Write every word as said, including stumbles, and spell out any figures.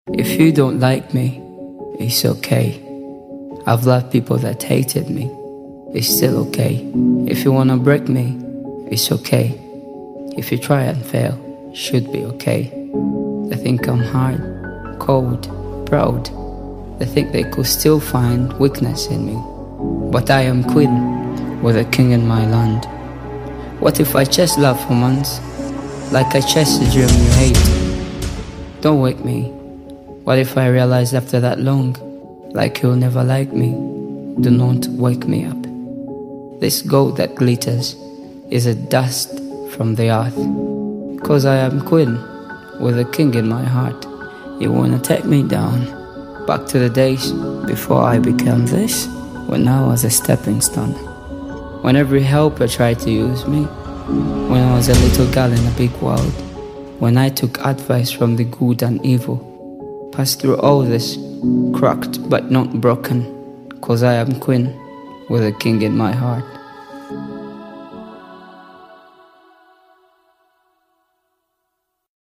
If you don't like me, it's okay. I've loved people that hated me. It's still okay. If you wanna break me, it's okay. If you try and fail, should be okay. They think I'm hard, cold, proud. They think they could still find weakness in me. But I am queen, with a king in my land. What if I chase love for months, like I chase the dream you hate? Don't wake me. What if I realize after that long, like you'll never like me? Do not wake me up. This gold that glitters is a dust from the earth. Cause I am queen, with a king in my heart. You wanna take me down, back to the days before I became this, when I was a stepping stone. When every helper tried to use me, when I was a little girl in a big world, when I took advice from the good and evil, passed through all this, cracked but not broken, cause I am queen, with a king in my heart.